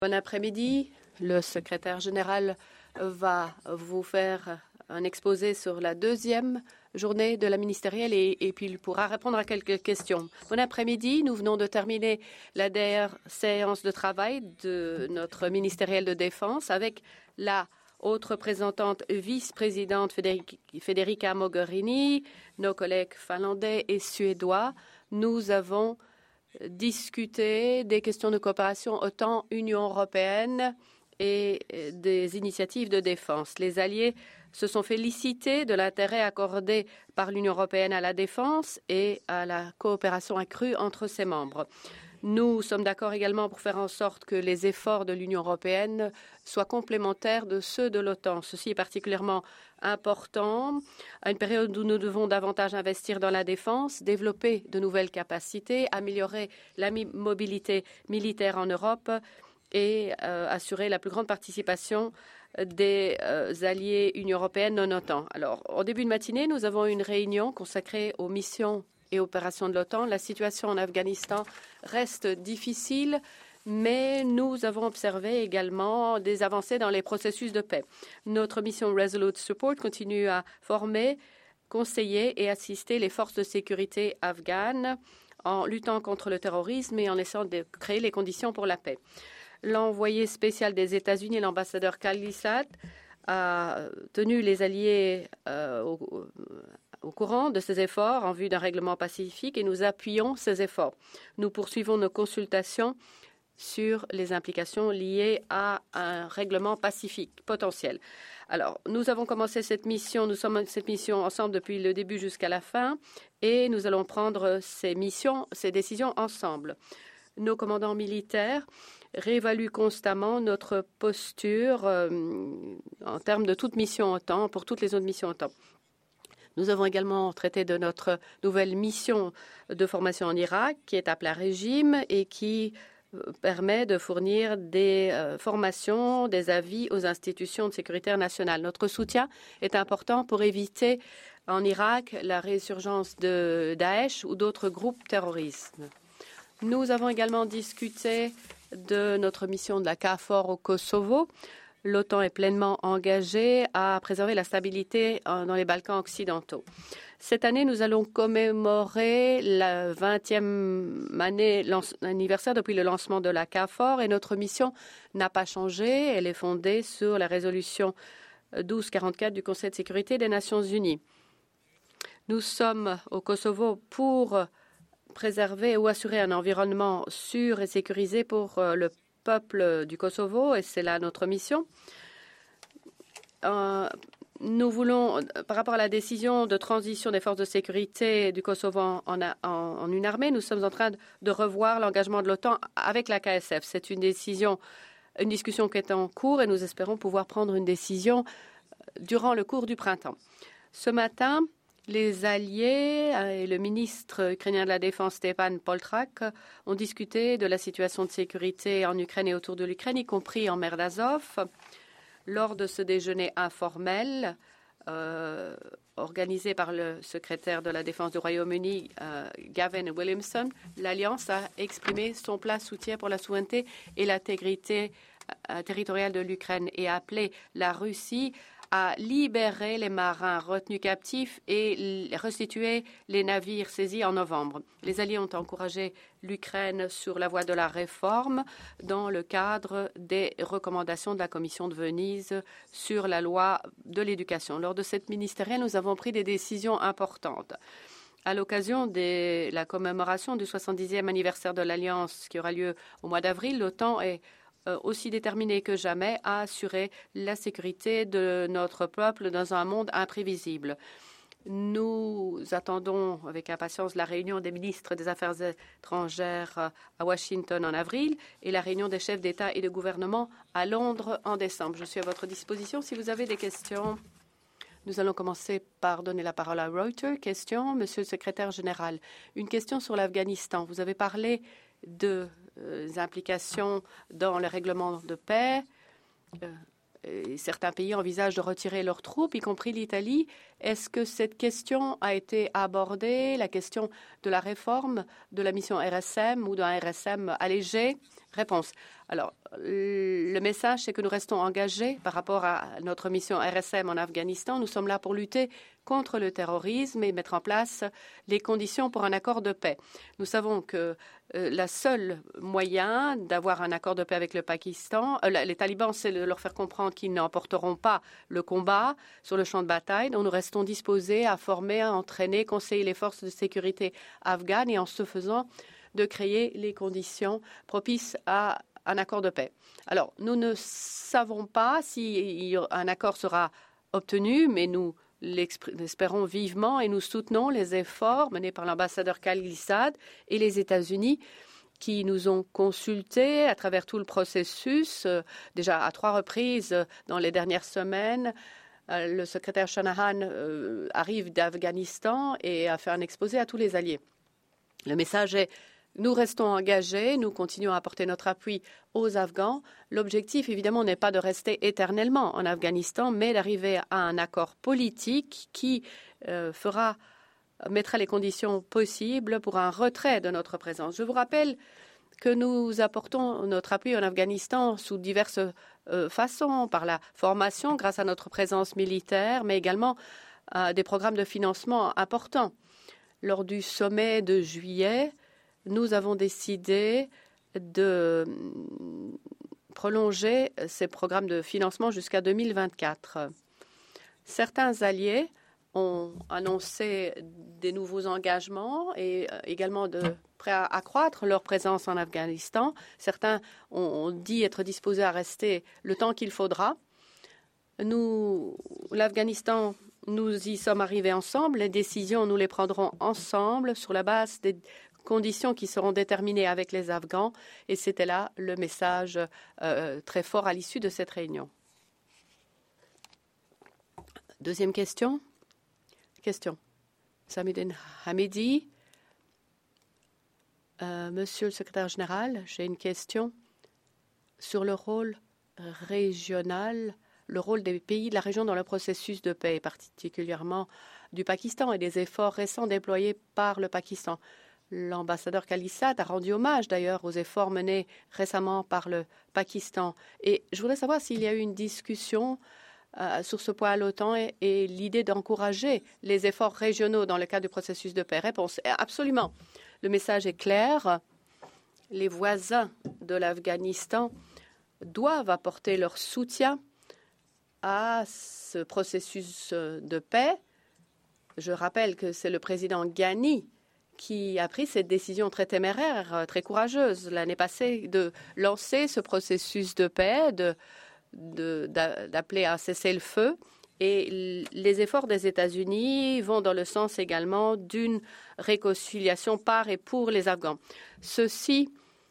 Bon après-midi. Le secrétaire général va vous faire un exposé sur la deuxième journée de la ministérielle et puis il pourra répondre à quelques questions. Bon après-midi. Nous venons de terminer la dernière séance de travail de notre ministériel de défense avec la haute représentante vice-présidente Federica Mogherini, nos collègues finlandais et suédois. Nous avons discuter des questions de coopération autant Union européenne et des initiatives de défense. Les alliés se sont félicités de l'intérêt accordé par l'Union européenne à la défense et à la coopération accrue entre ses membres. Nous sommes d'accord également pour faire en sorte que les efforts de l'Union européenne soient complémentaires de ceux de l'OTAN. Ceci est particulièrement important à une période où nous devons davantage investir dans la défense, développer de nouvelles capacités, améliorer la mobilité militaire en Europe et assurer la plus grande participation des alliés Union européenne non OTAN. Alors, au début de matinée, nous avons une réunion consacrée aux missions et opérations de l'OTAN. La situation en Afghanistan reste difficile, mais nous avons observé également des avancées dans les processus de paix. Notre mission Resolute Support continue à former, conseiller et assister les forces de sécurité afghanes en luttant contre le terrorisme et en essayant de créer les conditions pour la paix. L'envoyé spécial des États-Unis, l'ambassadeur Khalisad, a tenu les alliés au courant de ces efforts en vue d'un règlement pacifique et nous appuyons ces efforts. Nous poursuivons nos consultations sur les implications liées à un règlement pacifique potentiel. Alors, nous avons commencé cette mission, nous sommes cette mission ensemble depuis le début jusqu'à la fin et nous allons prendre ces décisions ensemble. Nos commandants militaires réévaluent constamment notre posture en termes de toute mission OTAN, pour toutes les autres missions OTAN. Nous avons également traité de notre nouvelle mission de formation en Irak, qui est appelée Régime et qui permet de fournir des formations, des avis aux institutions de sécurité nationale. Notre soutien est important pour éviter en Irak la résurgence de Daesh ou d'autres groupes terroristes. Nous avons également discuté de notre mission de la KFOR au Kosovo. L'OTAN est pleinement engagée à préserver la stabilité dans les Balkans occidentaux. Cette année, nous allons commémorer la 20e anniversaire depuis le lancement de la KFOR et notre mission n'a pas changé. Elle est fondée sur la résolution 1244 du Conseil de sécurité des Nations unies. Nous sommes au Kosovo pour préserver ou assurer un environnement sûr et sécurisé pour le peuple du Kosovo et c'est là notre mission. Nous voulons, par rapport à la décision de transition des forces de sécurité du Kosovo en une armée, nous sommes en train de revoir l'engagement de l'OTAN avec la KSF. C'est une discussion qui est en cours et nous espérons pouvoir prendre une décision durant le cours du printemps. Ce matin, les alliés et le ministre ukrainien de la Défense, Stepan Poltrak, ont discuté de la situation de sécurité en Ukraine et autour de l'Ukraine, y compris en mer d'Azov. Lors de ce déjeuner informel organisé par le secrétaire de la Défense du Royaume-Uni, Gavin Williamson, l'Alliance a exprimé son plein soutien pour la souveraineté et l'intégrité territoriale de l'Ukraine et a appelé la Russie à libérer les marins retenus captifs et restituer les navires saisis en novembre. Les Alliés ont encouragé l'Ukraine sur la voie de la réforme dans le cadre des recommandations de la Commission de Venise sur la loi de l'éducation. Lors de cette ministérielle, nous avons pris des décisions importantes. À l'occasion de la commémoration du 70e anniversaire de l'Alliance qui aura lieu au mois d'avril, l'OTAN est aussi déterminé que jamais à assurer la sécurité de notre peuple dans un monde imprévisible. Nous attendons avec impatience la réunion des ministres des Affaires étrangères à Washington en avril et la réunion des chefs d'État et de gouvernement à Londres en décembre. Je suis à votre disposition si vous avez des questions. Nous allons commencer par donner la parole à Reuters. Question, Monsieur le Secrétaire général. Une question sur l'Afghanistan. Vous avez parlé de implications dans le règlement de paix. Certains pays envisagent de retirer leurs troupes, y compris l'Italie. Est-ce que cette question a été abordée, la question de la réforme de la mission RSM ou d'un RSM allégé? Réponse. Alors, le message, c'est que nous restons engagés par rapport à notre mission RSM en Afghanistan. Nous sommes là pour lutter contre le terrorisme et mettre en place les conditions pour un accord de paix. Nous savons que la seule moyen d'avoir un accord de paix avec le Pakistan, les talibans, c'est de leur faire comprendre qu'ils n'emporteront pas le combat sur le champ de bataille. Donc, nous restons disposés à former, à entraîner, conseiller les forces de sécurité afghanes et en ce faisant, de créer les conditions propices à un accord de paix. Alors, nous ne savons pas si un accord sera obtenu, mais nous l'espérons vivement et nous soutenons les efforts menés par l'ambassadeur Khalil Saad et les États-Unis qui nous ont consultés à travers tout le processus, déjà à 3 reprises dans les dernières semaines. Le secrétaire Shanahan arrive d'Afghanistan et a fait un exposé à tous les alliés. Le message est: nous restons engagés, nous continuons à apporter notre appui aux Afghans. L'objectif, évidemment, n'est pas de rester éternellement en Afghanistan, mais d'arriver à un accord politique qui mettra les conditions possibles pour un retrait de notre présence. Je vous rappelle que nous apportons notre appui en Afghanistan sous diverses façons, par la formation, grâce à notre présence militaire, mais également des programmes de financement importants. Lors du sommet de juillet, nous avons décidé de prolonger ces programmes de financement jusqu'à 2024. Certains alliés ont annoncé des nouveaux engagements et également prêts à accroître leur présence en Afghanistan. Certains ont dit être disposés à rester le temps qu'il faudra. L'Afghanistan, nous y sommes arrivés ensemble. Les décisions, nous les prendrons ensemble sur la base des conditions qui seront déterminées avec les Afghans. Et c'était là le message très fort à l'issue de cette réunion. Deuxième question. Samidine Hamidi. Monsieur le secrétaire général, j'ai une question sur le rôle régional, le rôle des pays de la région dans le processus de paix, particulièrement du Pakistan et des efforts récents déployés par le Pakistan. L'ambassadeur Khalil Saad a rendu hommage d'ailleurs aux efforts menés récemment par le Pakistan. Et je voudrais savoir s'il y a eu une discussion sur ce point à l'OTAN et l'idée d'encourager les efforts régionaux dans le cadre du processus de paix. Réponse: absolument. Le message est clair. Les voisins de l'Afghanistan doivent apporter leur soutien à ce processus de paix. Je rappelle que c'est le président Ghani qui a pris cette décision très téméraire, très courageuse l'année passée, de lancer ce processus de paix, d'appeler à cesser le feu. Et les efforts des États-Unis vont dans le sens également d'une réconciliation par et pour les Afghans. Ceci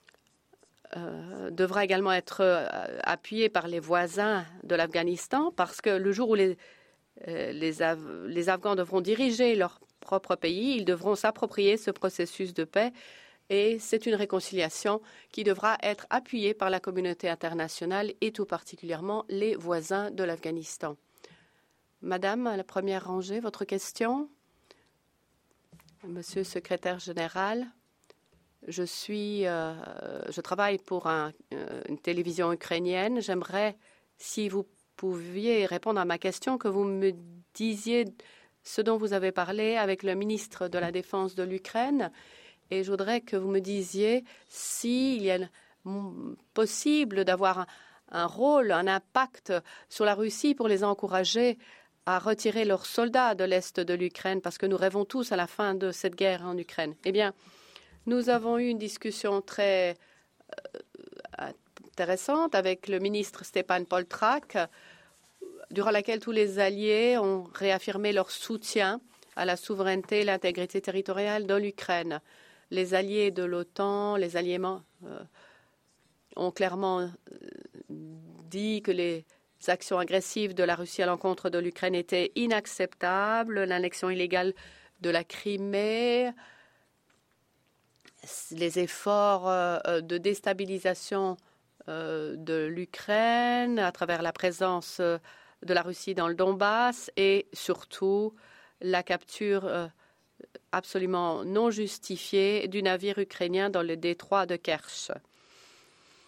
devra également être appuyé par les voisins de l'Afghanistan parce que le jour où les Afghans devront diriger leur propre pays, ils devront s'approprier ce processus de paix et c'est une réconciliation qui devra être appuyée par la communauté internationale et tout particulièrement les voisins de l'Afghanistan. Madame, à la première rangée, votre question. Monsieur le secrétaire général, je travaille pour une télévision ukrainienne. J'aimerais, si vous pouviez répondre à ma question, que vous me disiez ce dont vous avez parlé avec le ministre de la Défense de l'Ukraine. Et je voudrais que vous me disiez s'il y a possible d'avoir un rôle, un impact sur la Russie pour les encourager à retirer leurs soldats de l'Est de l'Ukraine, parce que nous rêvons tous à la fin de cette guerre en Ukraine. Eh bien, nous avons eu une discussion très intéressante avec le ministre Stepan Poltrak, durant laquelle tous les alliés ont réaffirmé leur soutien à la souveraineté et l'intégrité territoriale de l'Ukraine. Les alliés de l'OTAN, les alliés ont clairement dit que les actions agressives de la Russie à l'encontre de l'Ukraine étaient inacceptables, l'annexion illégale de la Crimée, les efforts de déstabilisation de l'Ukraine à travers la présence de la Russie dans le Donbass et surtout la capture absolument non justifiée du navire ukrainien dans le détroit de Kerch.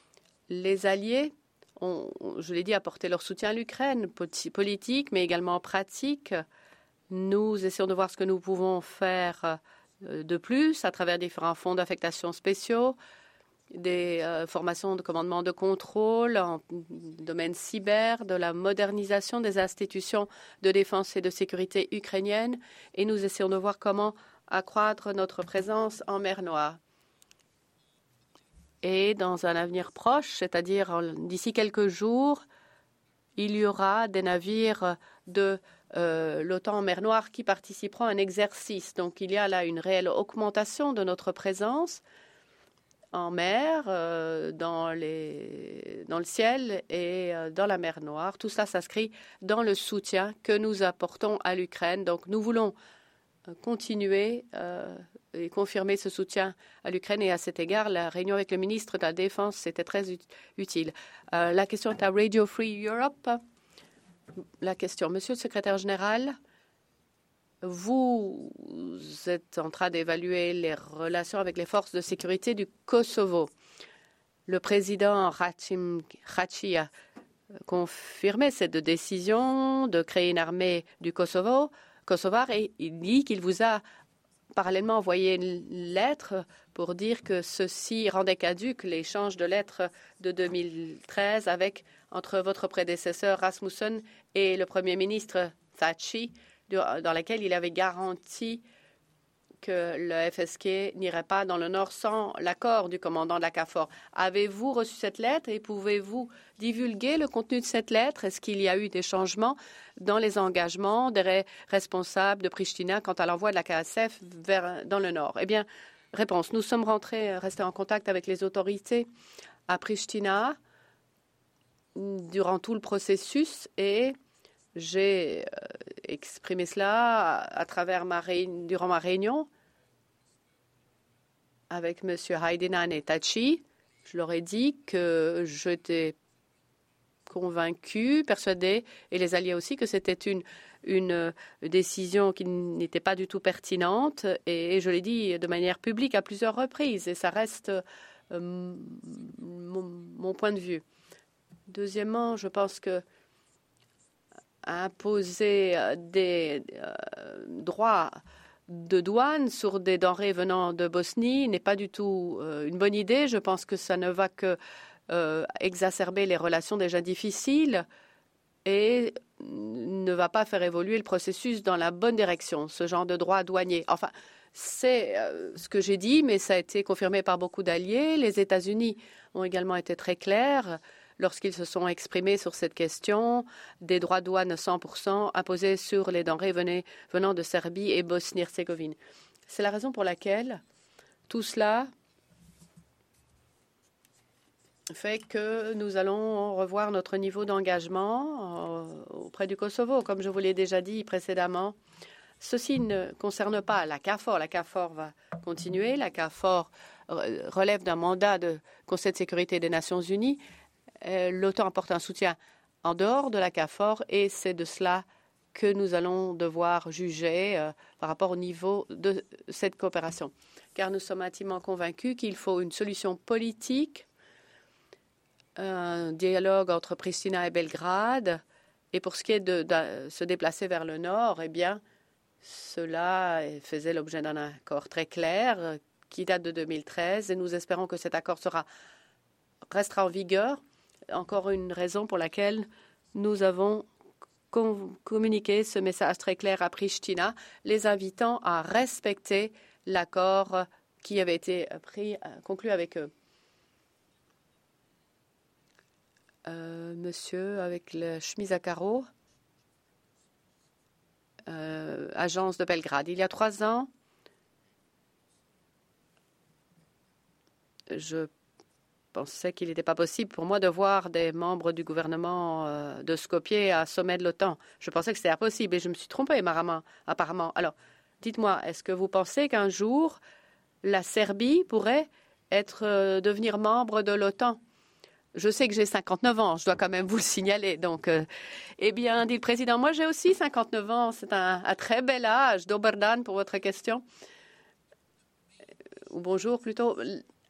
Les alliés ont, je l'ai dit, apporté leur soutien à l'Ukraine, politique, mais également pratique. Nous essayons de voir ce que nous pouvons faire de plus à travers différents fonds d'affectation spéciaux, des formations de commandement de contrôle en domaine cyber, de la modernisation des institutions de défense et de sécurité ukrainiennes, et nous essayons de voir comment accroître notre présence en mer Noire. Et dans un avenir proche, c'est-à-dire d'ici quelques jours, il y aura des navires de l'OTAN en mer Noire qui participeront à un exercice. Donc il y a là une réelle augmentation de notre présence en mer, dans le ciel et dans la mer Noire. Tout cela s'inscrit dans le soutien que nous apportons à l'Ukraine. Donc nous voulons continuer et confirmer ce soutien à l'Ukraine. Et à cet égard, la réunion avec le ministre de la Défense était très utile. La question est à Radio Free Europe. La question, Monsieur le secrétaire général, vous êtes en train d'évaluer les relations avec les forces de sécurité du Kosovo. Le président Hashim Thaçi a confirmé cette décision de créer une armée du Kosovar et il dit qu'il vous a parallèlement envoyé une lettre pour dire que ceci rendait caduque l'échange de lettres de 2013 entre votre prédécesseur Rasmussen et le Premier ministre Thaçi, dans laquelle il avait garanti que le FSK n'irait pas dans le Nord sans l'accord du commandant de la KFOR. Avez-vous reçu cette lettre et pouvez-vous divulguer le contenu de cette lettre? Est-ce qu'il y a eu des changements dans les engagements des responsables de Pristina quant à l'envoi de la KSF dans le Nord? Eh bien, réponse. Nous sommes restés en contact avec les autorités à Pristina durant tout le processus et j'ai exprimé cela à travers durant ma réunion avec M. Haïdinan et Thaçi. Je leur ai dit que j'étais convaincue, persuadée, et les alliés aussi, que c'était une décision qui n'était pas du tout pertinente. Et je l'ai dit de manière publique à plusieurs reprises. Et ça reste mon point de vue. Deuxièmement, je pense que imposer des droits de douane sur des denrées venant de Bosnie n'est pas du tout une bonne idée. Je pense que ça ne va que exacerber les relations déjà difficiles et ne va pas faire évoluer le processus dans la bonne direction, ce genre de droits douaniers. Enfin, c'est ce que j'ai dit, mais ça a été confirmé par beaucoup d'alliés. Les États-Unis ont également été très clairs lorsqu'ils se sont exprimés sur cette question des droits de douane 100% imposés sur les denrées venant de Serbie et Bosnie-Herzégovine. C'est la raison pour laquelle tout cela fait que nous allons revoir notre niveau d'engagement auprès du Kosovo. Comme je vous l'ai déjà dit précédemment, ceci ne concerne pas la KFOR. La KFOR va continuer. La KFOR relève d'un mandat de Conseil de sécurité des Nations unies. L'OTAN apporte un soutien en dehors de la KFOR et c'est de cela que nous allons devoir juger par rapport au niveau de cette coopération. Car nous sommes intimement convaincus qu'il faut une solution politique, un dialogue entre Pristina et Belgrade. Et pour ce qui est de se déplacer vers le nord, eh bien, cela faisait l'objet d'un accord très clair qui date de 2013 et nous espérons que cet accord restera en vigueur. Encore une raison pour laquelle nous avons communiqué ce message très clair à Pristina, les invitant à respecter l'accord qui avait été conclu avec eux. Monsieur, avec le chemise à carreaux, agence de Belgrade. Il y a 3 ans, je pensais qu'il n'était pas possible pour moi de voir des membres du gouvernement de Skopje à sommet de l'OTAN. Je pensais que c'était impossible et je me suis trompée apparemment. Alors, dites-moi, est-ce que vous pensez qu'un jour, la Serbie pourrait devenir membre de l'OTAN? Je sais que j'ai 59 ans, je dois quand même vous le signaler. Donc, eh bien, dit le président, moi j'ai aussi 59 ans, c'est un très bel âge. Dobar dan pour votre question. Ou bonjour plutôt.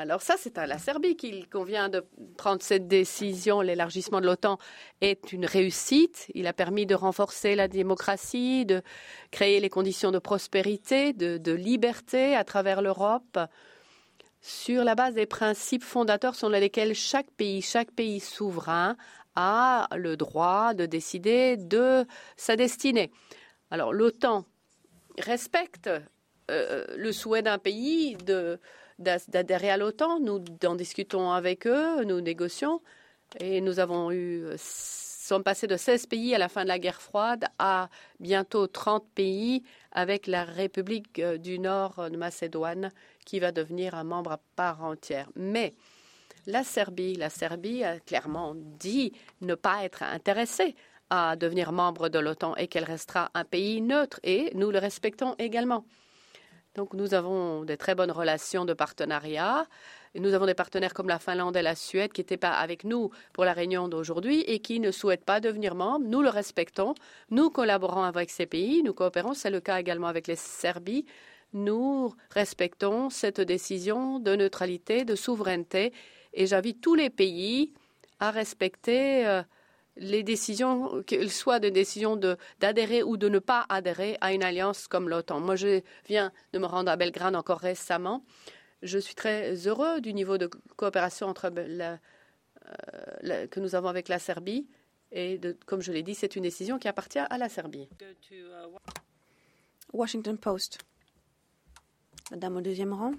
Alors ça, c'est à la Serbie qu'il convient de prendre cette décision. L'élargissement de l'OTAN est une réussite. Il a permis de renforcer la démocratie, de créer les conditions de prospérité, de liberté à travers l'Europe, sur la base des principes fondateurs selon lesquels chaque pays souverain a le droit de décider de sa destinée. Alors l'OTAN respecte le souhait d'un pays d'adhérer à l'OTAN. Nous en discutons avec eux, nous négocions et nous sommes passés de 16 pays à la fin de la guerre froide à bientôt 30 pays avec la République du Nord de Macédoine qui va devenir un membre à part entière. Mais la Serbie a clairement dit ne pas être intéressée à devenir membre de l'OTAN et qu'elle restera un pays neutre et nous le respectons également. Donc nous avons de très bonnes relations de partenariat. Nous avons des partenaires comme la Finlande et la Suède qui n'étaient pas avec nous pour la réunion d'aujourd'hui et qui ne souhaitent pas devenir membres. Nous le respectons. Nous collaborons avec ces pays. Nous coopérons. C'est le cas également avec les Serbies. Nous respectons cette décision de neutralité, de souveraineté. Et j'invite tous les pays à respecter les décisions, qu'elles soient des décisions d'adhérer ou de ne pas adhérer à une alliance comme l'OTAN. Moi, je viens de me rendre à Belgrade encore récemment. Je suis très heureux du niveau de coopération que nous avons avec la Serbie. Et comme je l'ai dit, c'est une décision qui appartient à la Serbie. Washington Post. Madame au deuxième rang.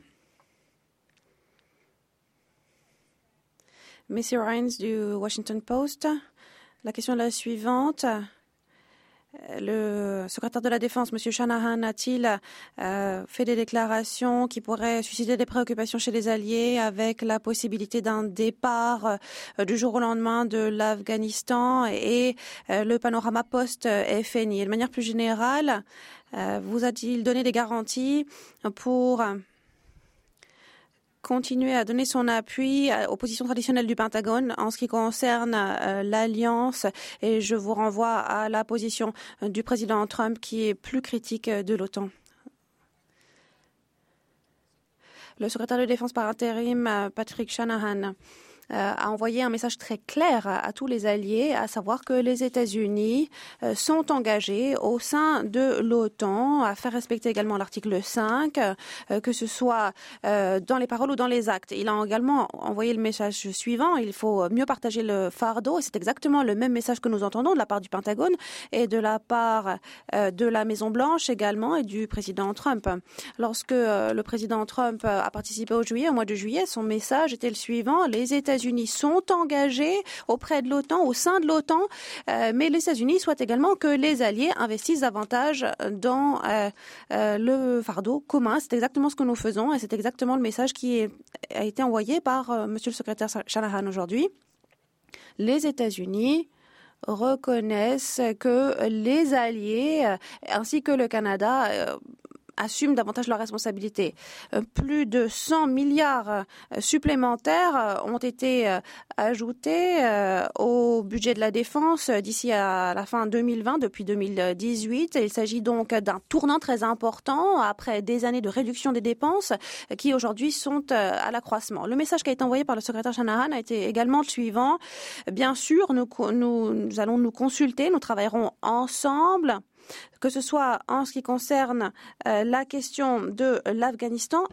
Missy Rhines du Washington Post. La question est la suivante. Le secrétaire de la Défense, M. Shanahan, a-t-il fait des déclarations qui pourraient susciter des préoccupations chez les Alliés avec la possibilité d'un départ du jour au lendemain de l'Afghanistan et le panorama post-FNI? De manière plus générale, vous a-t-il donné des garanties pour continuer à donner son appui aux positions traditionnelles du Pentagone en ce qui concerne l'Alliance, et je vous renvoie à la position du président Trump qui est plus critique de l'OTAN. Le secrétaire de défense par intérim, Patrick Shanahan, a envoyé un message très clair à tous les alliés, à savoir que les États-Unis sont engagés au sein de l'OTAN à faire respecter également l'article 5, que ce soit dans les paroles ou dans les actes. Il a également envoyé le message suivant: il faut mieux partager le fardeau, et c'est exactement le même message que nous entendons de la part du Pentagone et de la part de la Maison-Blanche également et du président Trump. Lorsque le président Trump a participé au mois de juillet, son message était le suivant: les États-Unis sont engagés auprès de l'OTAN, au sein de l'OTAN, mais les États-Unis souhaitent également que les alliés investissent davantage dans le fardeau commun. C'est exactement ce que nous faisons et c'est exactement le message qui a été envoyé par Monsieur le secrétaire Shanahan aujourd'hui. Les États-Unis reconnaissent que les alliés ainsi que le Canada assument davantage leurs responsabilités. Plus de 100 milliards supplémentaires ont été ajoutés au budget de la défense d'ici à la fin 2020, depuis 2018. Il s'agit donc d'un tournant très important après des années de réduction des dépenses qui aujourd'hui sont à l'accroissement. Le message qui a été envoyé par le secrétaire Shanahan a été également le suivant. Bien sûr, nous allons nous consulter, nous travaillerons ensemble, que ce soit en ce qui concerne la question de l'Afghanistan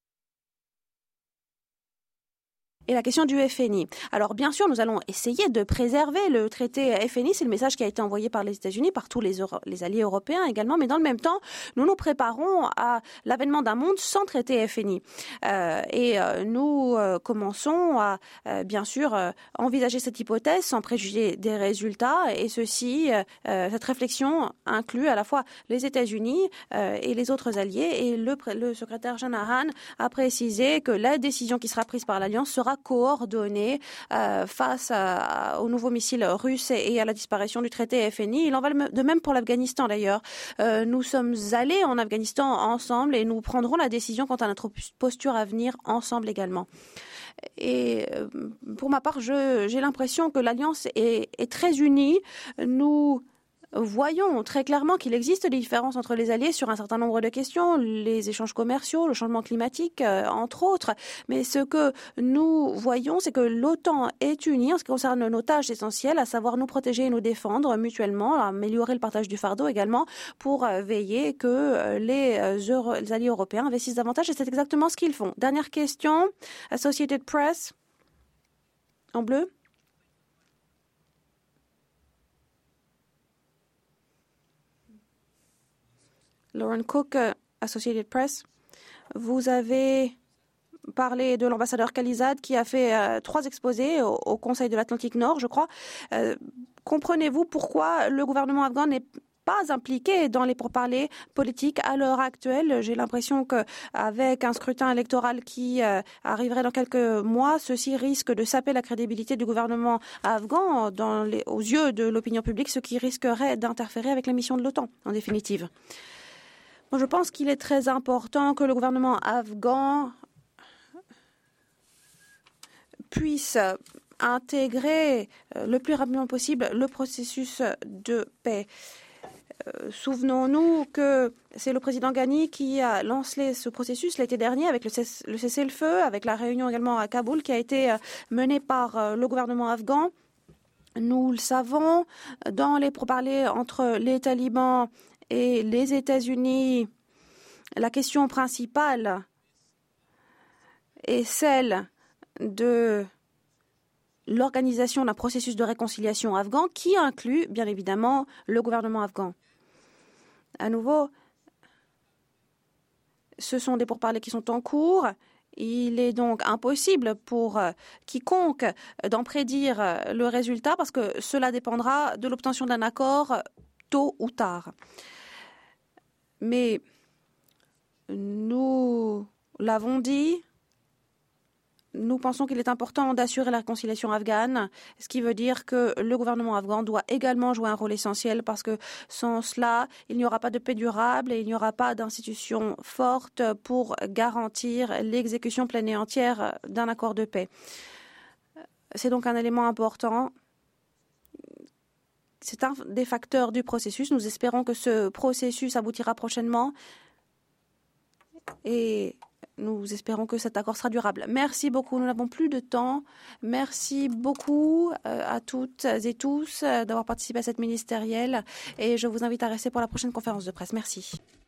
et la question du FNI. Alors bien sûr, nous allons essayer de préserver le traité FNI, c'est le message qui a été envoyé par les États-Unis, par tous les alliés européens également, mais dans le même temps, nous nous préparons à l'avènement d'un monde sans traité FNI. Nous commençons à, bien sûr, envisager cette hypothèse sans préjuger des résultats, et cette réflexion inclut à la fois les États-Unis et les autres alliés, et le secrétaire Shanahan a précisé que la décision qui sera prise par l'Alliance sera coordonnée face aux nouveaux missiles russes et à la disparition du traité FNI. Il en va de même pour l'Afghanistan d'ailleurs. Nous sommes allés en Afghanistan ensemble et nous prendrons la décision quant à notre posture à venir ensemble également. Et pour ma part, j'ai l'impression que l'Alliance est très unie. Nous voyons très clairement qu'il existe des différences entre les alliés sur un certain nombre de questions, les échanges commerciaux, le changement climatique, entre autres. Mais ce que nous voyons, c'est que l'OTAN est unie en ce qui concerne nos tâches essentielles, à savoir nous protéger et nous défendre mutuellement, améliorer le partage du fardeau également, pour veiller que les alliés européens investissent davantage. Et c'est exactement ce qu'ils font. Dernière question, Associated Press, en bleu. Lauren Cook, Associated Press. Vous avez parlé de l'ambassadeur Khalizad qui a fait 3 exposés au Conseil de l'Atlantique Nord, je crois. Comprenez-vous pourquoi le gouvernement afghan n'est pas impliqué dans les pourparlers politiques à l'heure actuelle? J'ai l'impression qu'avec un scrutin électoral qui arriverait dans quelques mois, ceci risque de saper la crédibilité du gouvernement afghan aux yeux de l'opinion publique, ce qui risquerait d'interférer avec les missions de l'OTAN, en définitive. Moi, je pense qu'il est très important que le gouvernement afghan puisse intégrer le plus rapidement possible le processus de paix. Souvenons-nous que c'est le président Ghani qui a lancé ce processus l'été dernier avec le cessez-le-feu, avec la réunion également à Kaboul qui a été menée par le gouvernement afghan. Nous le savons, dans les pourparlers entre les talibans et les États-Unis, la question principale est celle de l'organisation d'un processus de réconciliation afghan qui inclut, bien évidemment, le gouvernement afghan. À nouveau, ce sont des pourparlers qui sont en cours. Il est donc impossible pour quiconque d'en prédire le résultat parce que cela dépendra de l'obtention d'un accord tôt ou tard. Mais nous l'avons dit, nous pensons qu'il est important d'assurer la réconciliation afghane, ce qui veut dire que le gouvernement afghan doit également jouer un rôle essentiel parce que sans cela, il n'y aura pas de paix durable et il n'y aura pas d'institutions fortes pour garantir l'exécution pleine et entière d'un accord de paix. C'est donc un élément important. C'est un des facteurs du processus. Nous espérons que ce processus aboutira prochainement et nous espérons que cet accord sera durable. Merci beaucoup. Nous n'avons plus de temps. Merci beaucoup à toutes et tous d'avoir participé à cette ministérielle et je vous invite à rester pour la prochaine conférence de presse. Merci.